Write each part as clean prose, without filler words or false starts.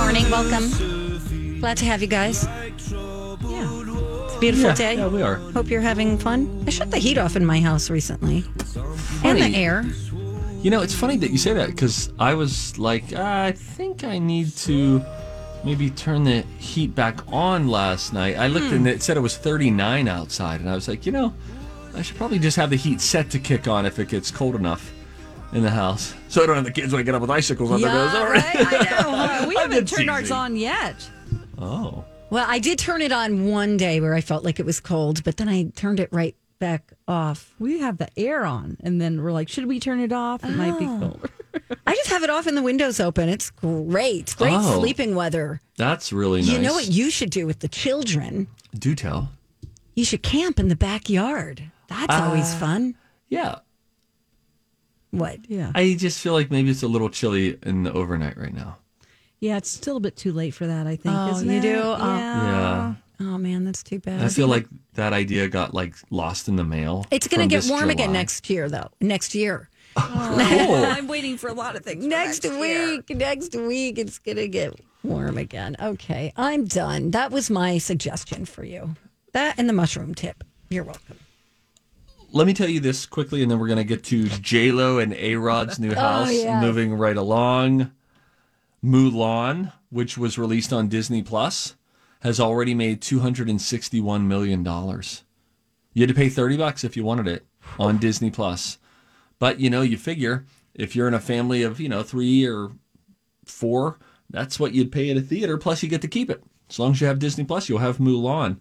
morning. Welcome. Glad to have you guys. Yeah. It's a beautiful day. Yeah, we are. Hope you're having fun. I shut the heat off in my house recently. And the air. You know, it's funny that you say that because I was like, I think I need to maybe turn the heat back on last night. I looked and it said it was 39 outside, and I was like, I should probably just have the heat set to kick on if it gets cold enough in the house, so I don't have the kids waking up with icicles on their nose. Right? I know. We haven't turned ours on yet. Oh. Well, I did turn it on one day where I felt like it was cold, but then I turned it right back off. We have the air on, and then we're like, should we turn it off? It might be colder. I just have it off and the windows open. It's great. Great sleeping weather. That's really nice. You know what you should do with the children? Do tell. You should camp in the backyard. That's always fun. Yeah. What? Yeah. I just feel like maybe it's a little chilly in the overnight right now. Yeah, it's still a bit too late for that, I think. Oh, isn't you it? do? Yeah. Oh, man, that's too bad. I feel like that idea got lost in the mail. It's going to get this warm again July. next year, though. Next year. I'm waiting for a lot of things. Next week, it's going to get warm again. Okay, I'm done. That was my suggestion for you. That and the mushroom tip. You're welcome. Let me tell you this quickly, and then we're going to get to J-Lo and A-Rod's new house. yeah. Moving right along. Mulan, which was released on Disney Plus, has already made $261 million. You had to pay $30 if you wanted it on Disney Plus. But, you figure if you're in a family of, 3 or 4, that's what you'd pay at a theater. Plus, you get to keep it. As long as you have Disney Plus, you'll have Mulan.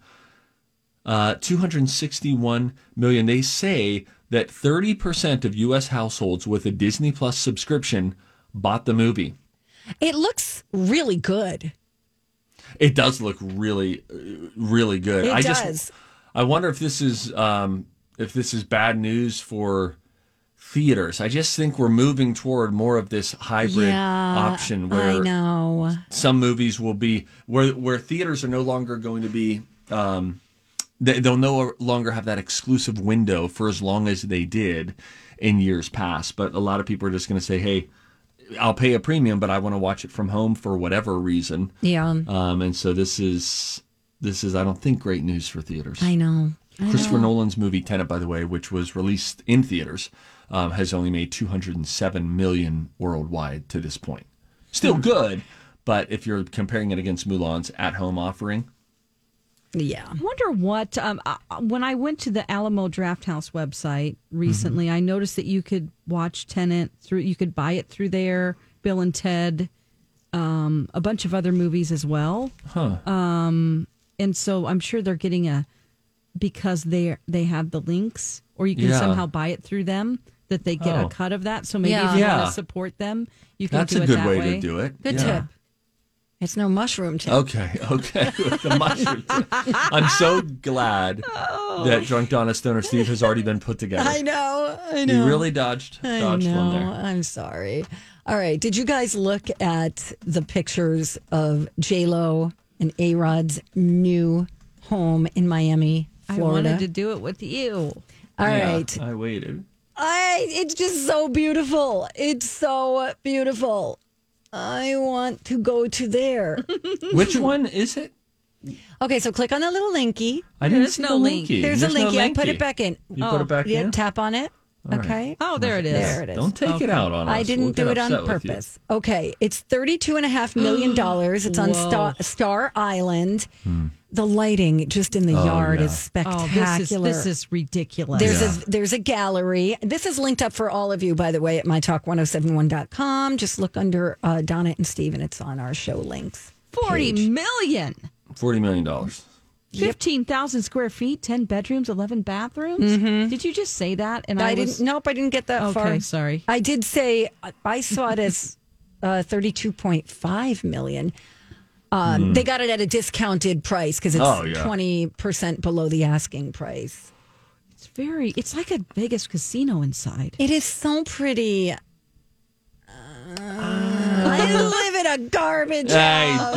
261 million. They say that 30% of U.S. households with a Disney Plus subscription bought the movie. It looks really good. It does look really, really good. It does. I wonder if this is bad news for theaters. I just think we're moving toward more of this hybrid option where I know some movies will be where theaters are no longer going to be. They'll no longer have that exclusive window for as long as they did in years past. But a lot of people are just going to say, "Hey, I'll pay a premium, but I want to watch it from home for whatever reason." Yeah. And so this is I don't think great news for theaters. I know. Christopher Nolan's movie Tenet, by the way, which was released in theaters, has only made $207 million worldwide to this point. Still good, but if you're comparing it against Mulan's at-home offering. Yeah. I wonder what, when I went to the Alamo Drafthouse website recently, I noticed that you could watch Tenet you could buy it through there, Bill and Ted, a bunch of other movies as well. Huh. And so I'm sure they're getting because they have the links, or you can somehow buy it through them, that they get a cut of that. So maybe if you want to support them, you can do it that way. That's a good way to do it. Good tip. It's no mushroom tip. Okay. With the mushroom tip. I'm so glad that Drunk Donna Stoner Steve has already been put together. I know. You really dodged one there. I'm sorry. All right. Did you guys look at the pictures of J-Lo and A-Rod's new home in Miami, Florida? I wanted to do it with you. All right. I waited. It's just so beautiful. It's so beautiful. I want to go to there. Which one is it? Okay, so click on the little linky. I didn't see no the link. linky. There's a no linky. I put linky. it back in. You put it back in? Tap on it. Okay. Oh, there it is. There it is. Don't take it out on us. I didn't do it on purpose. Okay, it's $32.5 million. It's on Star Island. The lighting just in the yard is spectacular. This is ridiculous. There's a gallery. This is linked up for all of you, by the way, at mytalk1071.com. Just look under Donna and Steve, and it's on our show links. $40 million. $40 million. 15,000 square feet, 10 bedrooms, 11 bathrooms. Mm-hmm. Did you just say that? And I didn't. Nope, I didn't get that far. Okay, sorry. I did say I saw it as $32.5 million. They got it at a discounted price because it's 20% below the asking price. It's like a Vegas casino inside. It is so pretty. I live in a garbage house. Hey,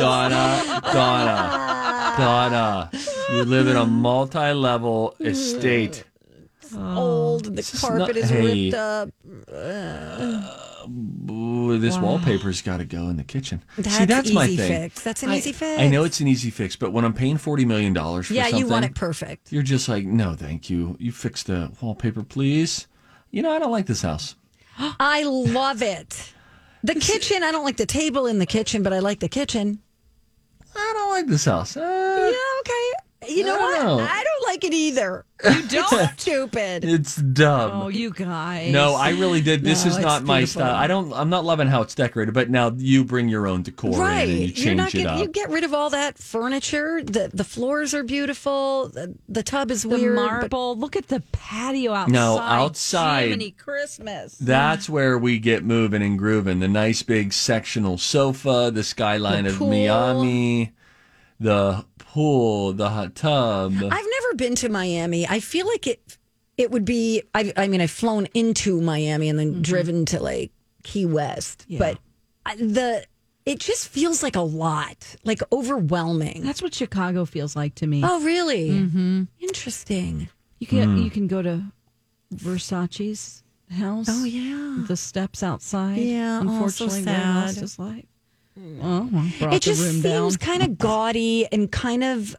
Donna. You live in a multi-level estate. It's old. The carpet is ripped up. this wallpaper's got to go in the kitchen. That's my easy thing. Fix. That's an easy fix. I know it's an easy fix, but when I'm paying $40 million for something, you want it perfect. You're just like, no, thank you. You fix the wallpaper, please. I don't like this house. I love it. The kitchen, I don't like the table in the kitchen, but I like the kitchen. I don't like this house. Yeah, okay. You know what? I don't like it either. You don't? Stupid. It's dumb. Oh, you guys. No, I really did. This is it's not my beautiful. style. I'm not loving how it's decorated, but now you bring your own decor in and you change it up. You get rid of all that furniture. The floors are beautiful. The tub is The weird. marble. Look at the patio outside. No, outside. Jiminy Christmas. That's where we get moving and grooving. The nice big sectional sofa, the skyline of pool. Miami, the pool, the hot tub. I've never been to Miami. I feel like it would be. I mean, I've flown into Miami and then driven to like Key West, but it just feels like a lot, like overwhelming. That's what Chicago feels like to me. Oh, really? Mm-hmm. Interesting. You can go to Versace's house. Oh, yeah. The steps outside. Yeah, unfortunately, so where he sad. lost his life. Oh, well, brought It just the room down. seems kind of gaudy and kind of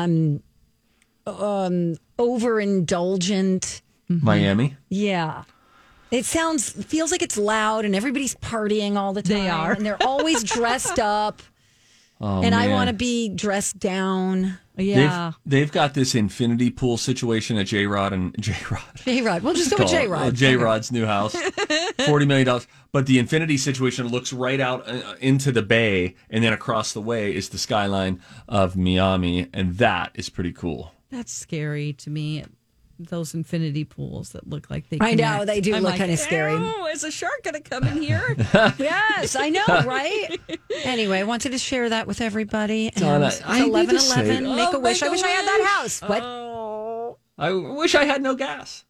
overindulgent. Miami. Yeah. It feels like it's loud and everybody's partying all the time. They are. And they're always dressed up. Oh, and I man. want to be dressed down. Yeah. They've got this infinity pool situation at J-Rod. J-Rod. We'll just go with J-Rod. J-Rod's new house. $40 million. But the infinity situation looks right out into the bay, and then across the way is the skyline of Miami, and that is pretty cool. That's scary to me. Those infinity pools that look like they I connect. know, they do look kind of scary. Oh, is a shark going to come in here? Yes, I know, right? Anyway, I wanted to share that with everybody. And Donna, it's I need to say- 11/11. Make a wish. I wish I had that house. What? I wish I had no gas.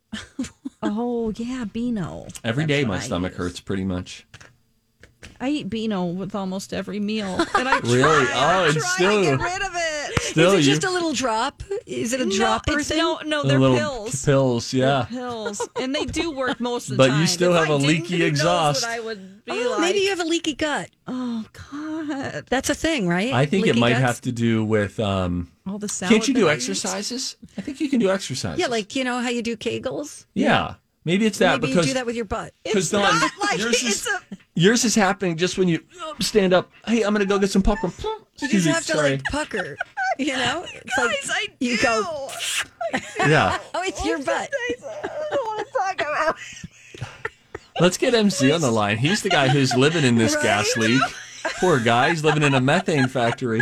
Oh, yeah, Beano. Every day That's my what I stomach use. hurts pretty much. I eat Beano with almost every meal. And I Really? try it's to still get rid of it. still Is it you just a little drop? Is it a dropper thing? No, the they're little pills. pills, yeah. They're pills. And they do work most of the But time. you still If have I a didn't, leaky who knows exhaust. what I would be Oh, like. maybe you have a leaky gut. Oh, God. That's a thing, right? I think it Leaky might guts? have to do with All the salad can't you do that I eat. exercises? I think you can do exercises. Yeah, like, you know how you do Kegels? Yeah. Maybe it's that Maybe because you do that with your butt. because It's Dawn, not like yours is happening just when you stand up. Hey, I'm gonna go get some popcorn. You Excuse just me, have to sorry. like pucker, you know? It's Guys, I do. you go, Yeah. oh, it's your butt. I don't want to talk about it. Let's get MC on the line. He's the guy who's living in this gas leak. Poor guy. He's living in a methane factory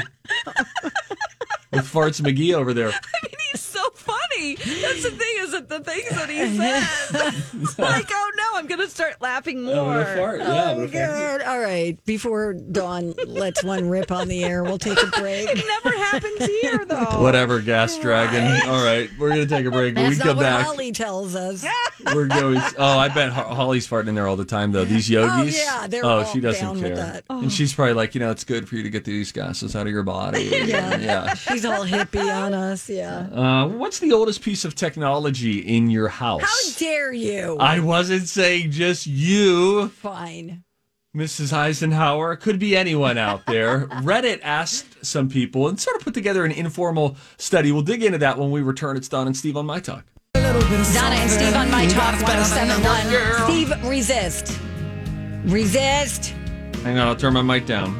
with Farts McGee over there. I mean, he's so funny. That's the thing, is that the things that he says. It's like, oh no, I'm going to start laughing more. Oh, good. All right. Before Dawn lets one rip on the air, we'll take a break. It never happens here, though. Whatever, gas dragon. All right, we're gonna take a break. When we That's come not what back, Holly tells us. we're going. Oh, I bet Holly's farting in there all the time, though. These yogis. yeah, they're oh, all she doesn't down with care, that. and she's probably like, it's good for you to get these gases out of your body. yeah. She's all hippie on us. Yeah. What's the oldest piece of technology in your house? How dare you? I wasn't saying just you, Fine. Mrs. Eisenhower. Could be anyone out there. Reddit asked some people and sort of put together an informal study. We'll dig into that when we return. It's Don and Steve on My Talk. Donna and Steve on My Talk 1071. Steve, resist. Resist. Hang on, I'll turn my mic down.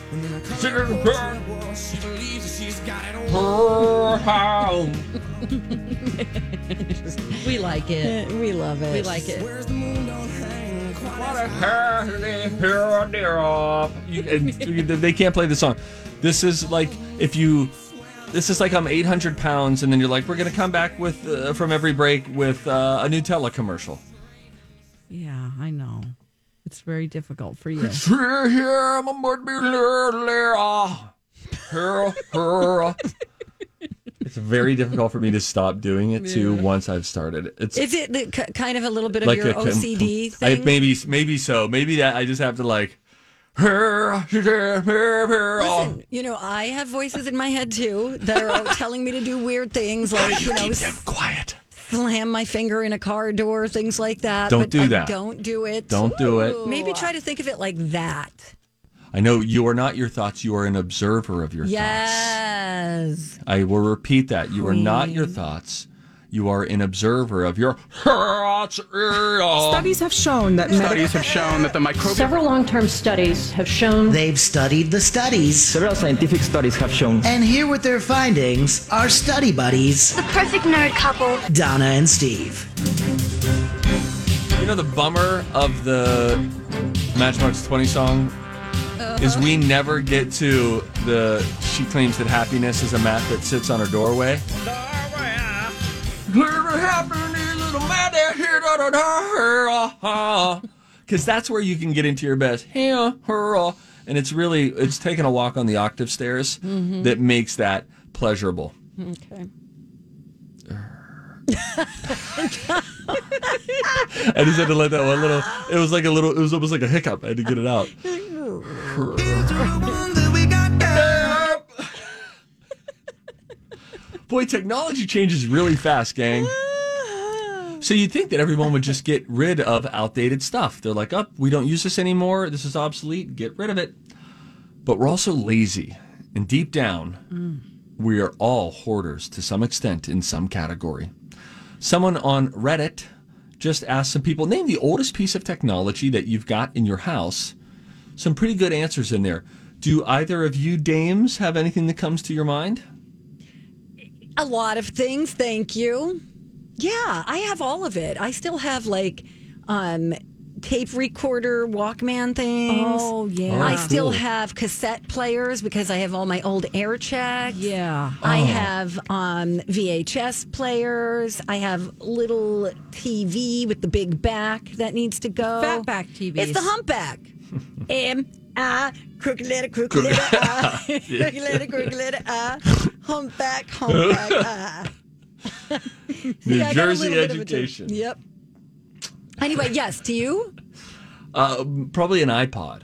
We like it. We love it. We like it. They can't play the song. This is like I'm 800 pounds, and then you're like, we're going to come back with from every break with a Nutella commercial. Yeah, I know. It's very difficult for you. It's very difficult for me to stop doing it too once I've started. Is it kind of a little bit of like your OCD thing? Maybe so. Maybe that I just have to like. Listen, I have voices in my head too that are telling me to do weird things like, keep them quiet. slam my finger in a car door, things like that. Don't do that. Don't do it. Don't do it. Maybe try to think of it like that. I know you are not your thoughts. You are an observer of your thoughts. Yes. I will repeat that. You are not your thoughts. You are an observer of your thoughts. Studies have shown that the microbial... Several long-term studies have shown... They've studied the studies. Several scientific studies have shown... And here with their findings are study buddies, The perfect nerd couple. Donna and Steve. You know the bummer of the Matchbox 20 song is we never get to the she claims that happiness is a mat that sits on her doorway. Because that's where you can get into your best. And it's taking a walk on the octave stairs that makes that pleasurable. Okay. I just had to let that one little. It was almost like a hiccup. I had to get it out. Boy, technology changes really fast, gang. So you'd think that everyone would just get rid of outdated stuff. They're like, we don't use this anymore. This is obsolete. Get rid of it. But we're also lazy. And deep down, we are all hoarders to some extent in some category. Someone on Reddit just asked some people, name the oldest piece of technology that you've got in your house. Some pretty good answers in there. Do either of you dames have anything that comes to your mind? A lot of things, thank you. Yeah, I have all of it. I still have like tape recorder, Walkman things. Oh, yeah. I still have cassette players because I have all my old air checks. Yeah. I have VHS players. I have little TV with the big back that needs to go. Fatback TVs. It's the humpback. Crooked letter, crooked letter, crooked letter, humpback, New I got a Jersey little bit of a education. Yep. Anyway, yes, to you? Probably an iPod.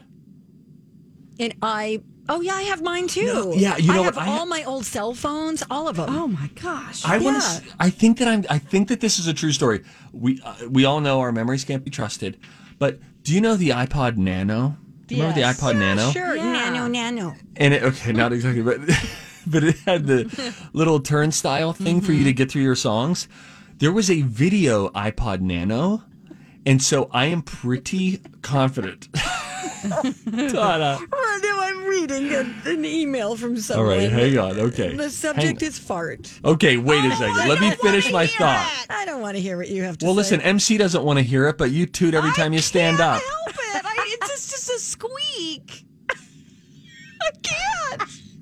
Oh yeah, I have mine too. No, yeah, you know I have what? all my old cell phones, all of them. Oh my gosh. I think that this is a true story. We all know our memories can't be trusted, but do you know the iPod Nano? Do you remember the iPod Nano? Sure, Yeah. Nano. And not exactly, but it had the little turnstile thing for you to get through your songs. There was a video iPod Nano, and so I am pretty confident. Donna. I'm reading an email from someone. All right, hang on. Okay. The subject is fart. Okay, wait a second. Let me finish my thought. I don't want to hear what you have to say. Well, listen, MC doesn't want to hear it, but you toot every time you stand up. Help it. It's just a squeak. I can't.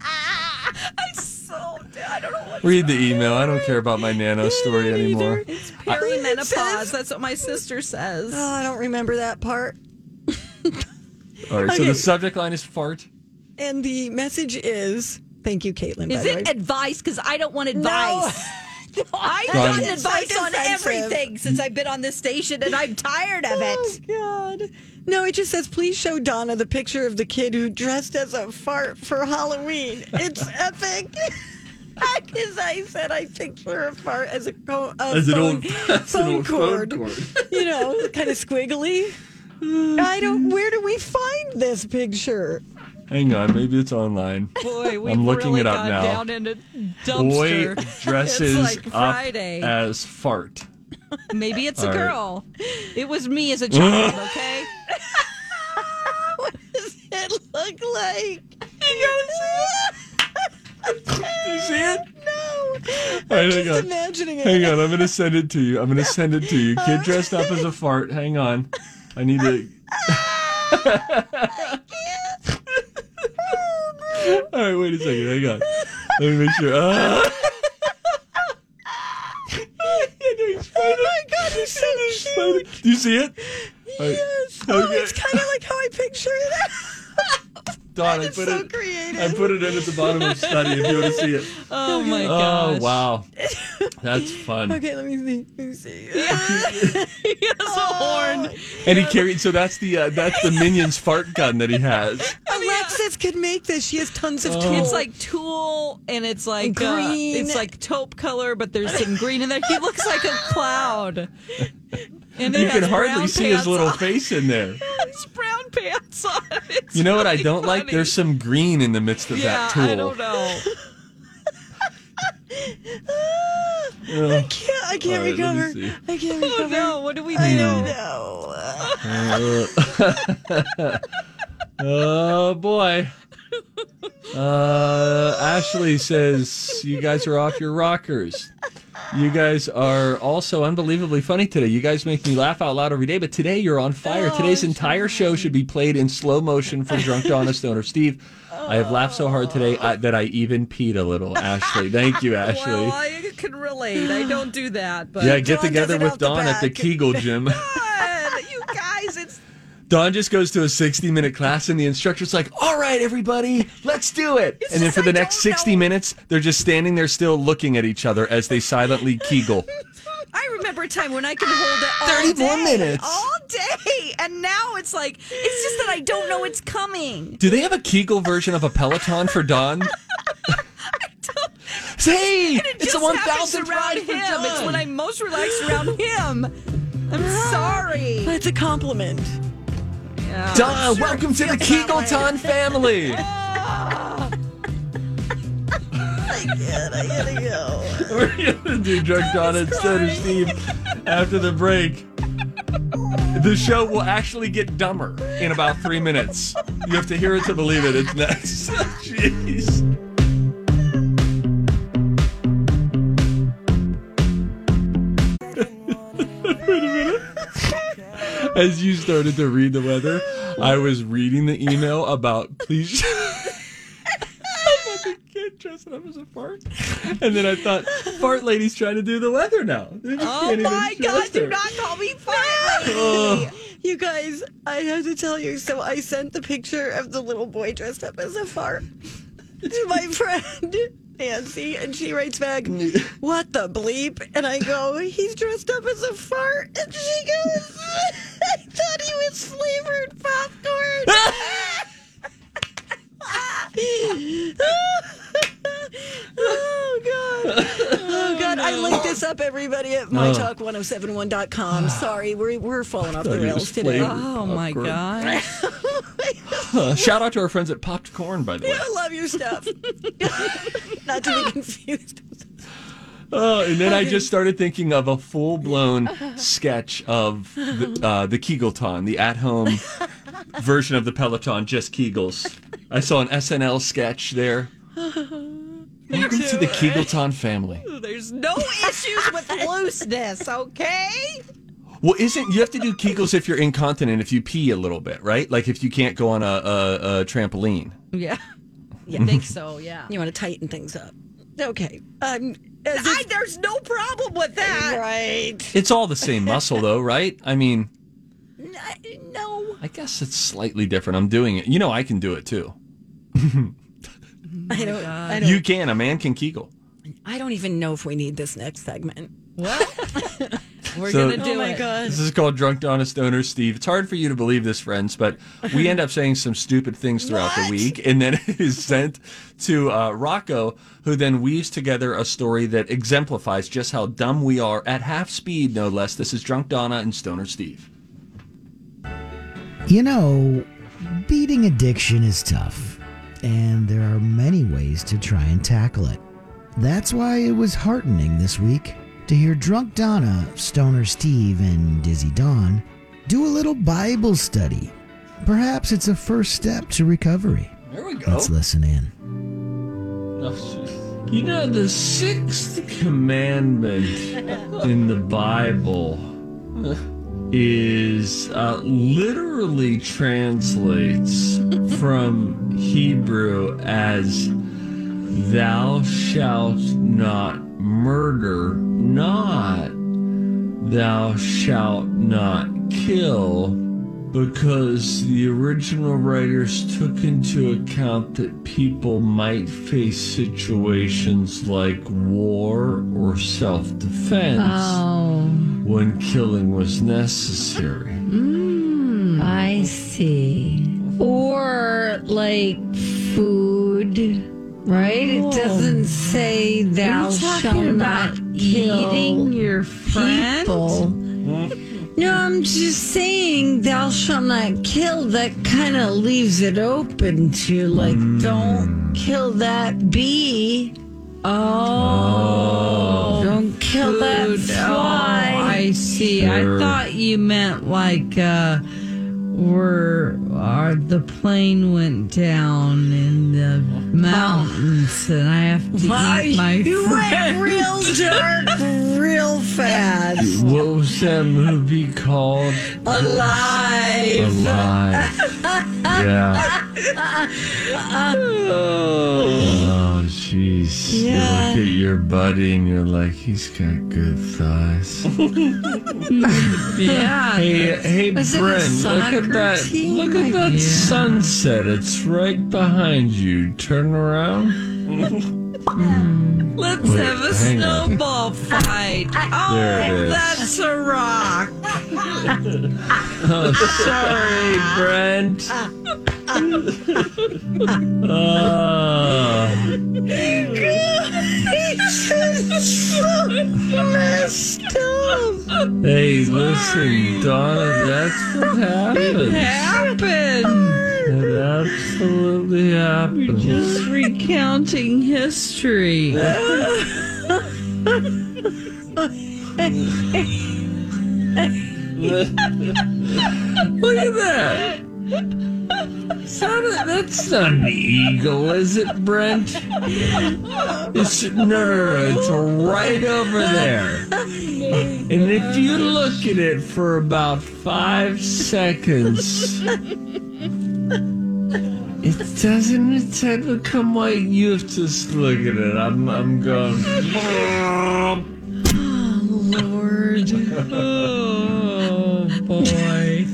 I don't know what. Read the email. I don't care about my Nano story anymore. It's perimenopause. That's what my sister says. Oh, I don't remember that part. All right, so the subject line is fart. And the message is, thank you, Caitlin. Is it advice? Because I don't want advice. No. I've Ron- gotten advice on defensive. everything since I've been on this station, and I'm tired of Oh, it. God. No, it just says, please show Donna the picture of the kid who dressed as a fart for Halloween. It's epic. Because I said I picture a fart as a phone cord. You know, kind of squiggly. Where do we find this picture? Hang on, maybe it's online. Boy, we've I'm looking really it up gone now. down in a dumpster. Boy dresses It's like up Friday. as fart. Maybe it's All a right. girl. It was me as a child, okay? What does it look like? You see it? No. All right, I'm hang just on. imagining it. Hang on, I'm going to send it to you. Kid dressed up as a fart. Hang on. I need to... All right, wait a second. Hang on. Let me make sure. Oh my God, he's so cute. Do you see it? Yes. All right. Oh, it's kind of like how I picture it. Dawn, I It's put so it. creative. I put it in at the bottom of study if you want to see it. Oh, my Oh gosh. wow, that's fun. Okay, let me see. He has a horn. And he carried. So that's the Minions fart gun that he has. Alexa, Princess could make this. She has tons of tools. It's like tulle, and it's like green. It's like taupe color, but there's some green in there. He looks like a cloud. And You can hardly see his little face in there. His brown pants on. It's You know what I really don't like? funny. There's some green in the midst of that tool. I don't know. I can't All right, let me recover. see. I can't recover. Oh no! What do we do? I don't know. Oh boy. Ashley says you guys are off your rockers. You guys are also unbelievably funny today. You guys make me laugh out loud every day, but today you're on fire. Today's entire show should be played in slow motion for Drunk Donna, Stoner Steve. I have laughed so hard today that I even peed a little. Ashley, thank you, Ashley. Well, I can relate. I don't do that, but Yeah, get Dawn together does it with out the Dawn at the back. Kegel gym. God, you guys, it's Dawn just goes to a 60-minute class, and the instructor's like, all right, everybody, let's do it. And then for the next 60 minutes, they're just standing there still looking at each other as they silently Kegel. I remember a time when I could hold it all 30 more day, minutes. all day, and now it's like it's just that I don't know it's coming. Do they have a Kegel version of a Peloton for Dawn? Hey, it's a Just happens 1,000th around ride him. for Dawn. It's when I'm most relaxed around him. I'm sorry. It's a compliment. Yeah. Dawn, welcome to the Kegelton family. I gotta go. We're going to do Drunk Donna and Stoner Steve after the break. The show will actually get dumber in about 3 minutes. You have to hear it to believe it. It's next. Jeez. Wait a minute. As you started to read the weather, I was reading the email about please. Can't dress it up as a fart. And then I thought, fart lady's trying to do the weather now. Oh my God! Do not call me fat lady. Oh. You guys, I have to tell you. So I sent the picture of the little boy dressed up as a fart to my friend Nancy, and she writes back, "What the bleep?" And I go, "He's dressed up as a fart." And she goes, "I thought he was flavored popcorn." Oh God! I linked this up, everybody, at mytalk1071.com. Sorry, we're falling off the thought he rails was today. flavored. Oh my Popcorn. God! Shout out to our friends at Popped Corn, by the way. I love your stuff. Not to be confused. Oh, and then I just started thinking of a full-blown sketch of the Kegelton, the at-home version of the Peloton, just Kegels. I saw an SNL sketch there. Welcome to the Kegelton family. There's no issues with looseness, okay? Well, you have to do Kegels if you're incontinent, if you pee a little bit, right? Like if you can't go on a trampoline. Yeah, I think so. Yeah. You want to tighten things up. Okay. There's no problem with that. Right. It's all the same muscle, though, right? I mean, No. I guess it's slightly different. I'm doing it. You know, I can do it too. I don't. You can. A man can Kegel. I don't even know if we need this next segment. Well, we're So- gonna do Oh my it. God. This is called Drunk Donna Stoner Steve. It's hard for you to believe this, friends, but we end up saying some stupid things throughout the week, and then it is sent to Rocco, who then weaves together a story that exemplifies just how dumb we are at half speed, no less. This is Drunk Donna and Stoner Steve. You know, beating addiction is tough, and there are many ways to try and tackle it. That's why it was heartening this week to hear Drunk Donna, Stoner Steve, and Dizzy Dawn do a little Bible study. Perhaps it's a first step to recovery. There we go. Let's listen in. You know, the sixth commandment in the Bible is literally translates from Hebrew as "Thou shalt not murder, not thou shalt not kill," because the original writers took into account that people might face situations like war or self-defense when killing was necessary. I see. Or like food, right? It doesn't say thou shalt not kill your people. No, I'm just saying thou shalt not kill. That kind of leaves it open to like, don't kill that bee. Oh. Don't kill that fly. Oh, I see. I thought you meant like the plane went down in the mountains and I have to eat my You friend. went real dark, real fast. What was that movie called? Alive. Yeah. Oh, jeez. You look at your buddy and you're like, he's got good thighs. Yeah. Hey, Was it a Brent, look at soccer that. team? Look at that sunset. It's right behind you. Turn around. Let's Wait, have a hang on. snowball fight. Oh, There it is. that's a rock. Oh, sorry, Brent. Messed up. Hey, listen, Donna, that's what happened. Happened. It absolutely happened. Just recounting history. Look at that. That's not an eagle, is it, Brent? It's no, it's right over there. And if you look at it for about 5 seconds, it doesn't become white. You have to just look at it. I'm going. Lord. Oh, boy.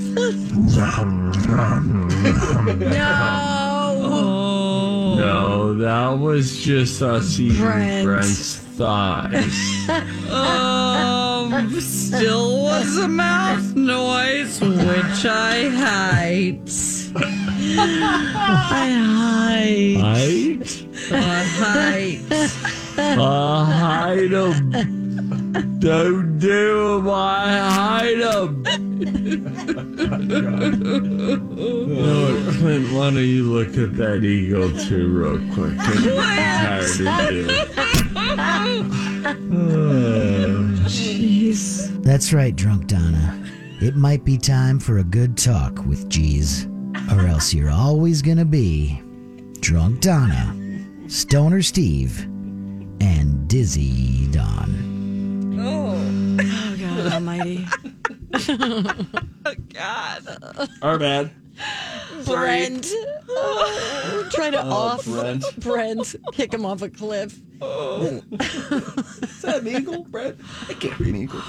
No. No, that was just us eating Brent's thighs. Still was a mouth noise, which I hate. I hate. Height? I hate. Hide 'em. Don't do 'em. I hide 'em. Clint, why don't you look at that eagle too real quick? I'm tired of you. Jeez. That's right, Drunk Donna. It might be time for a good talk with G's, or else you're always gonna be Drunk Donna, Stoner Steve, and Dizzy Don. Oh, God almighty. God. Our bad. Brent. Try to off Brent. kick him off a cliff. Is that an eagle, Brent? That can't be an eagle.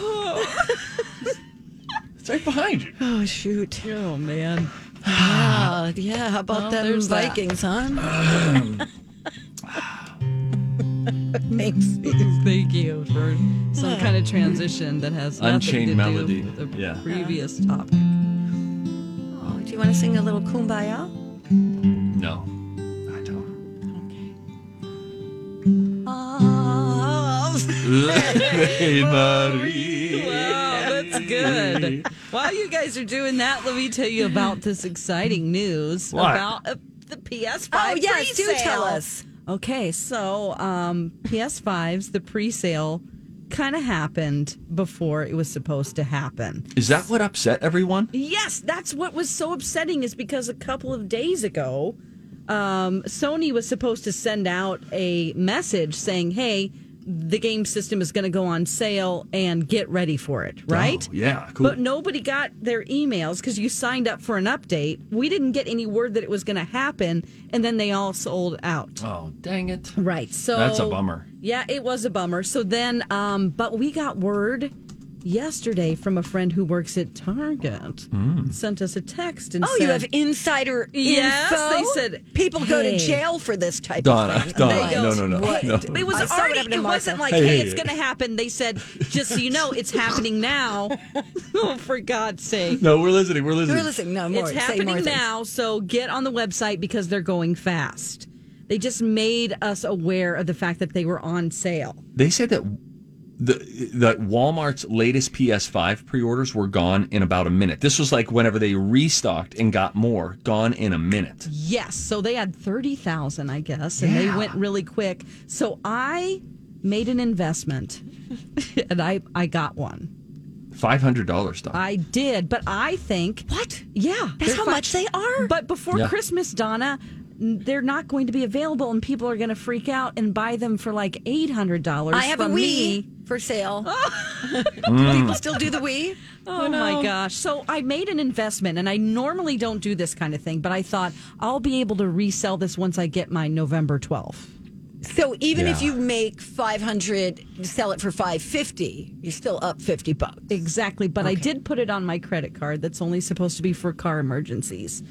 It's right behind you. Oh, shoot. Oh, man. Yeah, how about them there's that. Vikings, huh? Thanks. Thank you for some kind of transition that has nothing Unchained to melody. do with the Yeah. previous topic. Oh, do you want to sing a little Kumbaya? No, I don't. Hey, Marie. Wow, that's good. While you guys are doing that, let me tell you about this exciting news What? about the PS5 Oh, yes, do pre-sale. tell us. Okay, so PS5s, the pre-sale kind of happened before it was supposed to happen. Is that what upset everyone? Yes, that's what was so upsetting is because a couple of days ago, Sony was supposed to send out a message saying, hey, the game system is going to go on sale and get ready for it, right? Oh, yeah, cool. But nobody got their emails because you signed up for an update. We didn't get any word that it was going to happen, and then they all sold out. Oh, dang it. Right. So That's a bummer. Yeah, it was a bummer. So then, but we got word yesterday from a friend who works at Target. Sent us a text and said, you have insider Yes, info? they said, People go to hey. jail for this type Donna, of thing. Donna, They no, go, no, no, "What?" no. It was I saw what already. happened to It wasn't Martha. like, Hey, hey, hey, it's hey. going to happen. They said, just so you know, it's happening now. Oh, for God's sake. No, we're listening. We're listening. We're listening. No, more. It's Say more happening things. now, so get on the website because they're going fast. They just made us aware of the fact that they were on sale. They said that that Walmart's latest PS5 pre-orders were gone in about a minute. This was like whenever they restocked and got more, gone in a minute. Yes, so they had 30,000, I guess, and they went really quick. So I made an investment, and I got one. $500, Don. I did, but I think What? yeah, That's they're how much they are? But before Yeah. Christmas, Donna, they're not going to be available, and people are going to freak out and buy them for like $800. I have a from Wii me. for sale. People still do the Wii? Oh my gosh. So I made an investment, and I normally don't do this kind of thing, but I thought I'll be able to resell this once I get my November 12th. So even if Yeah. you make 500, sell it for 550, you're still up $50. Exactly, but I did put it on my credit card that's only supposed to be for car emergencies.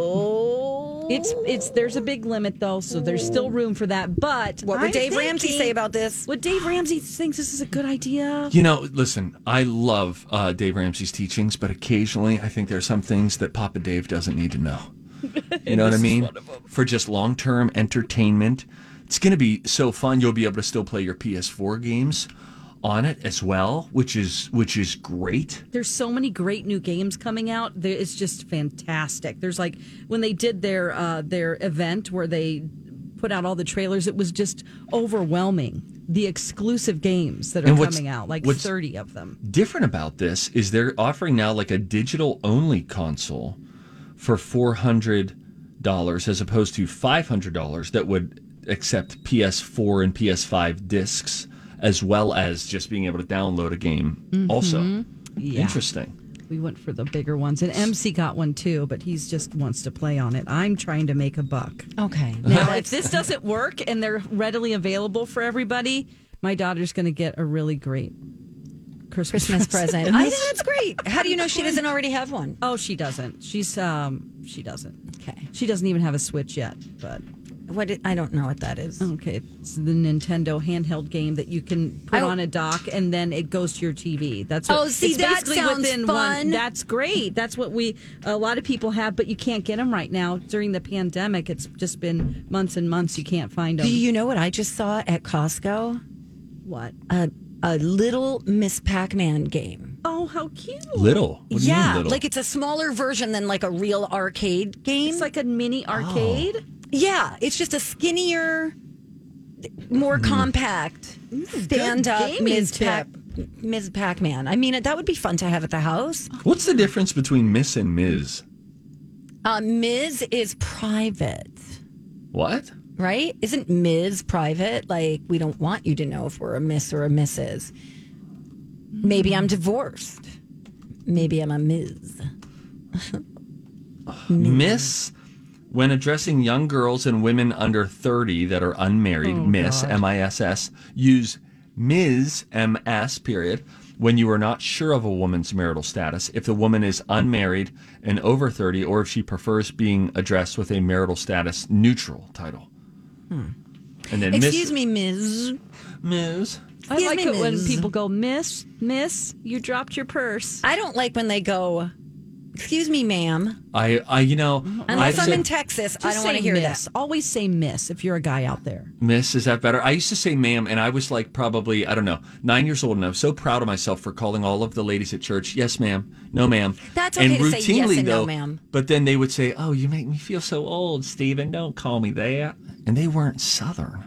Oh. It's there's a big limit though, so there's still room for that. But What would I'm Dave Ramsey thinking- say about this? What Dave Ramsey thinks this is a good idea. You know, listen, I love Dave Ramsey's teachings, but occasionally I think there are some things that Papa Dave doesn't need to know. You know what I mean? For just long-term entertainment. It's going to be so fun. You'll be able to still play your PS4 games on it as well, which is great. There's so many great new games coming out. It's just fantastic. There's like when they did their event where they put out all the trailers, it was just overwhelming. The exclusive games that are And what's- coming out, like what's 30 of them. Different about this is they're offering now like a digital-only console for $400 as opposed to $500 that would accept PS4 and PS5 discs, as well as just being able to download a game also. Yeah. Interesting. We went for the bigger ones, and MC got one too, but he's just wants to play on it. I'm trying to make a buck. Okay. Now, if this doesn't work and they're readily available for everybody, my daughter's going to get a really great Christmas present. I think that's great. How do you know she doesn't already have one? Oh, she doesn't. She doesn't. Okay. She doesn't even have a Switch yet, but I don't know what that is. okay. It's the Nintendo handheld game that you can put on a dock and then it goes to your TV. That's what, Oh, see, it's that basically sounds within fun. That's great. That's what a lot of people have, but you can't get them right now during the pandemic. It's just been months and months. You can't find them. Do you know what I just saw at Costco? What? A little Miss Pac-Man game. Oh, how cute! Little. What do you mean little? like it's a smaller version than like a real arcade game. It's like a mini arcade. Yeah, it's just a skinnier, more compact, stand-up gaming Ms. Pac-Man. I mean, that would be fun to have at the house. What's the difference between Miss and Ms.? Ms. is private, What? right? Isn't Ms. private? Like, we don't want you to know if we're a Miss or a Mrs. Maybe I'm divorced. Maybe I'm a Ms. Miss, when addressing young girls and women under 30 that are unmarried, Miss, M-I-S-S, use Ms., M-S, period, when you are not sure of a woman's marital status, if the woman is unmarried and over 30, or if she prefers being addressed with a marital status neutral title. And then Excuse me, Ms. Ms. I Excuse like me, it when Ms. people go, Miss, you dropped your purse. I don't like when they go, excuse me, ma'am. I've Unless I'm said- in Texas, I Just don't want to say hear miss. that. Always say miss if you're a guy out there. Miss, is that better? I used to say ma'am, and I was like probably, 9 years old, and I was so proud of myself for calling all of the ladies at church, yes, ma'am, no, ma'am. That's okay to say yes and no, though, ma'am. But then they would say, oh, you make me feel so old, Stephen, don't call me that. And they weren't Southern.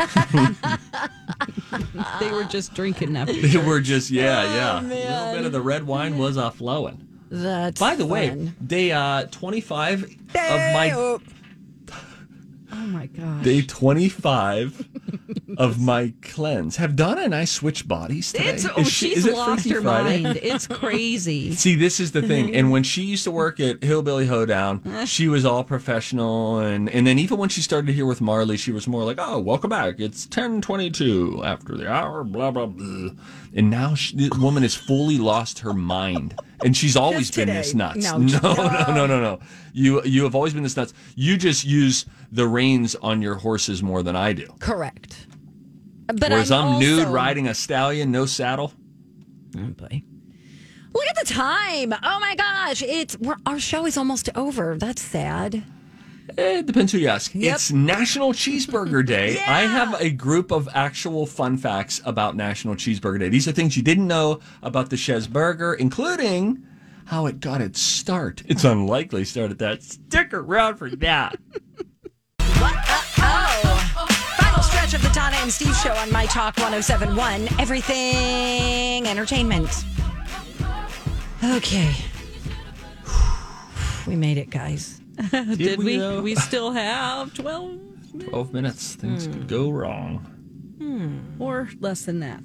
They were just drinking that. They were just, yeah. man. A little bit of the red wine was flowing. That's By the way, fun. day 25 of my... Oh my gosh. Day 25 of my cleanse. Have Donna and I switched bodies today? She's lost her mind. It's crazy. See, this is the thing. And when she used to work at Hillbilly Hoedown, she was all professional. And then even when she started here with Marley, she was more like, oh, welcome back. It's 10:22 after the hour, blah, blah, blah. And now the woman has fully lost her mind. And she's always been this nuts. No. You have always been this nuts. You just use the reins on your horses more than I do. Correct. But Whereas I'm also nude riding a stallion, no saddle. Oh boy. Look at the time. Oh my gosh. Our show is almost over. That's sad. It depends who you ask. Yep. It's National Cheeseburger Day. Yeah. I have a group of actual fun facts about National Cheeseburger Day. These are things you didn't know about the Chez Burger, including how it got its start. It's unlikely started that. Stick around for that. Final stretch of the Donna and Steve show on My Talk 107.1. Everything entertainment. Okay. We made it, guys. Did we? though? We still have 12 12 minutes. Things could go wrong. or less than that.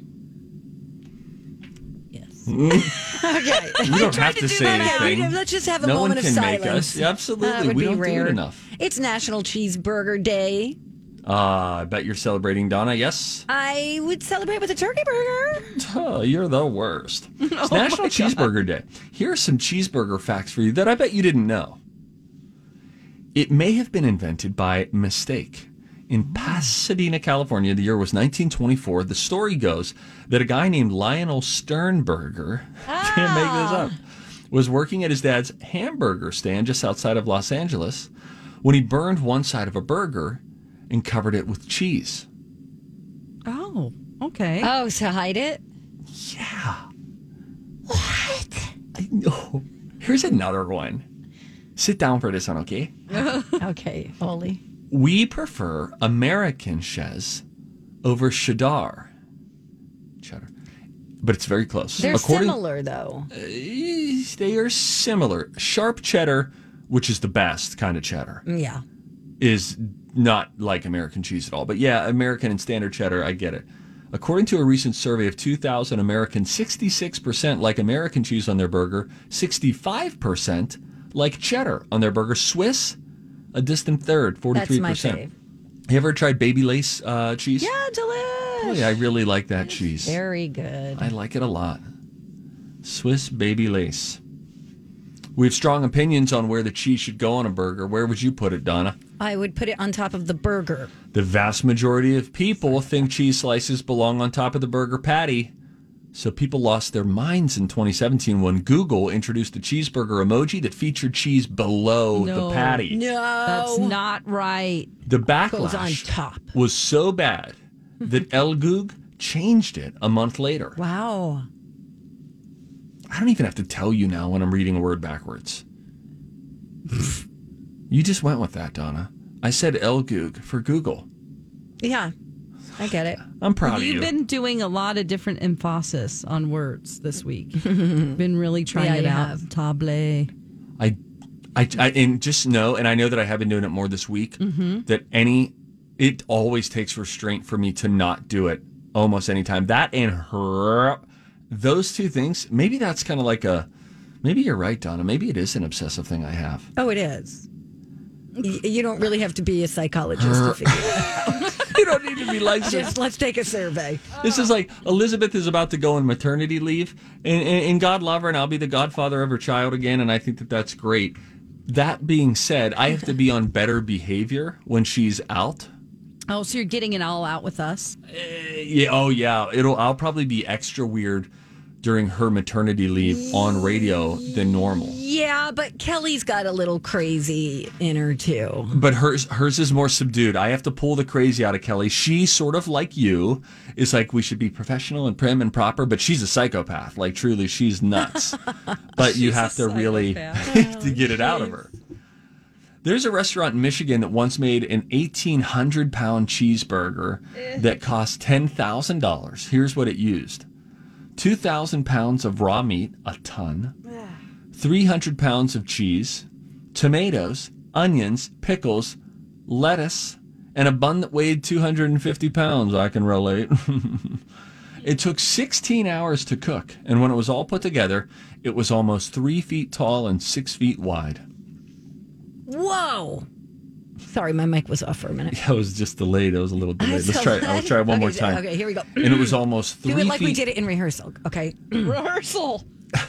Yes. Okay. You don't have to say anything. Let's just have a No moment one of can silence. make us. Yeah, absolutely. That would We be don't rare. do it enough. It's National Cheeseburger Day. I bet you're celebrating, Donna. Yes? I would celebrate with a turkey burger. Oh, you're the worst. It's National Cheeseburger Day. Here are some cheeseburger facts for you that I bet you didn't know. It may have been invented by mistake. In Pasadena, California, the year was 1924. The story goes that a guy named Lionel Sternberger, can't make this up, was working at his dad's hamburger stand just outside of Los Angeles when he burned one side of a burger and covered it with cheese. Oh, okay. Oh, to hide it? Yeah. What? I know. Here's another one. Sit down for this one, okay? Okay, Oli. We prefer American Chez over Cheddar. But it's very close. They're similar, though. They are similar. Sharp cheddar, which is the best kind of cheddar, Yeah. is not like American cheese at all. But yeah, American and standard cheddar, I get it. According to a recent survey of 2,000 Americans, 66% like American cheese on their burger, 65% like cheddar on their burger. Swiss, a distant third, 43%. That's my fave. You ever tried Baby Lace cheese? Yeah, delish. Oh, yeah, I really like that cheese. Very good. I like it a lot. Swiss Baby Lace. We have strong opinions on where the cheese should go on a burger. Where would you put it, Donna? I would put it on top of the burger. The vast majority of people think cheese slices belong on top of the burger patty. So people lost their minds in 2017 when Google introduced a cheeseburger emoji that featured cheese below the patty. No. That's not right. The Goes on backlash top. was so bad that El Goog changed it a month later. Wow. I don't even have to tell you now when I'm reading a word backwards. You just went with that, Donna. I said El Goog for Google. Yeah, I get it. I'm proud of you. You've been doing a lot of different emphasis on words this week. Been really trying Yeah, it you out. have. Table. I and just know, and I know that I have been doing it more this week, that it always takes restraint for me to not do it almost any time. That and her, those two things, maybe that's kind of like maybe you're right, Donna. Maybe it is an obsessive thing I have. Oh, it is. You don't really have to be a psychologist to figure it out. You don't need to be licensed. Just let's take a survey. This is like Elizabeth is about to go on maternity leave, and God love her, and I'll be the godfather of her child again, and I think that that's great. That being said, I have to be on better behavior when she's out. Oh, so you're getting it all out with us? Yeah. Oh, yeah. I'll probably be extra weird during her maternity leave on radio than normal. Yeah, but Kelly's got a little crazy in her too. But hers is more subdued. I have to pull the crazy out of Kelly. She, sort of like you, is like, we should be professional and prim and proper, but she's a psychopath. Like, truly, she's nuts. But you have to really to get it out of her. There's a restaurant in Michigan that once made an 1,800-pound cheeseburger that cost $10,000. Here's what it used. 2,000 pounds of raw meat, a ton, 300 pounds of cheese, tomatoes, onions, pickles, lettuce, and a bun that weighed 250 pounds. I can relate. It took 16 hours to cook, and when it was all put together, it was almost 3 feet tall and 6 feet wide. Whoa. Sorry, my mic was off for a minute. Yeah, it was just delayed. It was a little delayed. Let's try it one more time. Okay, here we go. And it was almost 3 feet. Do it like we did it in rehearsal. Okay. Rehearsal.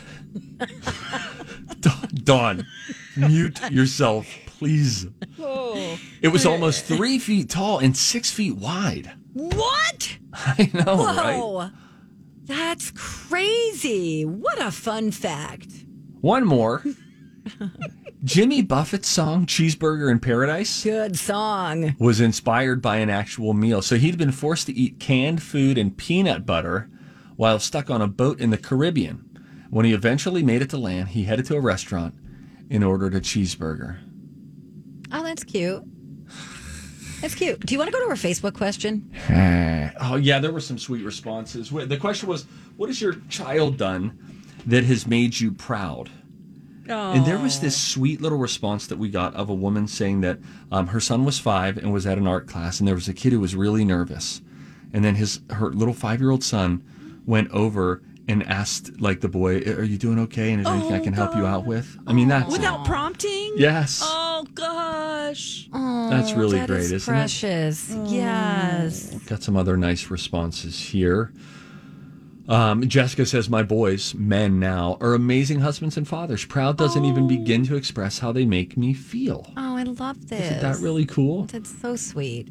Dawn, mute yourself, please. Oh. It was almost 3 feet tall and 6 feet wide. What? I know, Whoa. right? That's crazy. What a fun fact. One more. Jimmy Buffett's song, Cheeseburger in Paradise, Good song. was inspired by an actual meal. So he'd been forced to eat canned food and peanut butter while stuck on a boat in the Caribbean. When he eventually made it to land, he headed to a restaurant and ordered a cheeseburger. Oh, that's cute. That's cute. Do you want to go to our Facebook question? Oh, yeah, there were some sweet responses. The question was, what has your child done that has made you proud? And there was this sweet little response that we got of a woman saying that her son was 5 and was at an art class, and there was a kid who was really nervous. And then her little 5-year-old son went over and asked, like, the boy, "Are you doing okay? And is there anything I can help you out with?" I mean, that's Without prompting? yes. Oh, gosh. That's really that great, is isn't precious. it? Yes. Got some other nice responses here. Jessica says, my boys, men now, are amazing husbands and fathers. Proud doesn't even begin to express how they make me feel. Oh, I love this. Isn't that really cool? That's so sweet.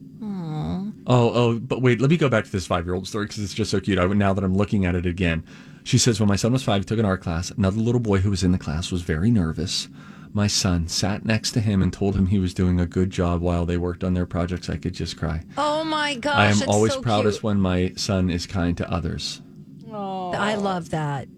But wait, let me go back to this 5-year-old story because it's just so cute. Now that I'm looking at it again. She says, when my son was 5, he took an art class. Another little boy who was in the class was very nervous. My son sat next to him and told him he was doing a good job while they worked on their projects. I could just cry. Oh, my gosh. I am that's always so proudest cute. when my son is kind to others. I love that.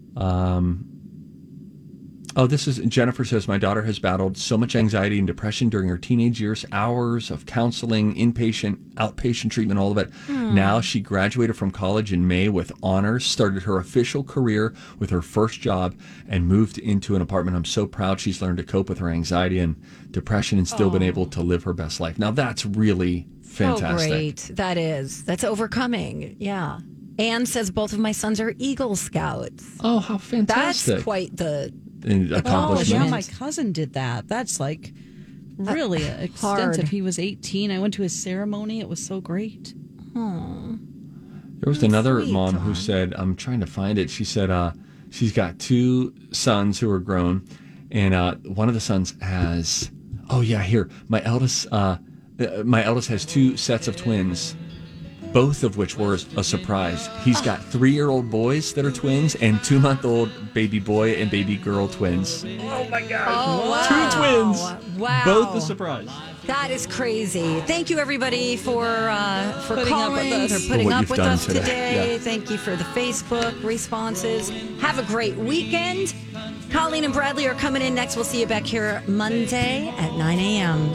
This is Jennifer says, my daughter has battled so much anxiety and depression during her teenage years, hours of counseling, inpatient, outpatient treatment, all of it. Now she graduated from college in May with honors, started her official career with her first job, and moved into an apartment. I'm so proud she's learned to cope with her anxiety and depression and still been able to live her best life. Now that's really fantastic. Oh, great. That is. That's overcoming. Yeah. Anne says both of my sons are Eagle Scouts. Oh, how fantastic. That's quite the An Oh, accomplishment. yeah, my cousin did that. That's like really extensive. hard. He was 18. I went to his ceremony. It was so great. There was another sweet, mom Dawn. who said, I'm trying to find it. She said she's got 2 sons who are grown, and one of the sons has, my eldest has 2 sets of twins, both of which were a surprise. He's got 3-year-old boys that are twins and 2-month-old baby boy and baby girl twins. Oh, wow. 2 twins. Wow. Both a surprise. That is crazy. Thank you, everybody, for Putting up with calling, us. for putting For what up you've with done us today. today. Yeah. Thank you for the Facebook responses. Have a great weekend. Colleen and Bradley are coming in next. We'll see you back here Monday at 9 a.m.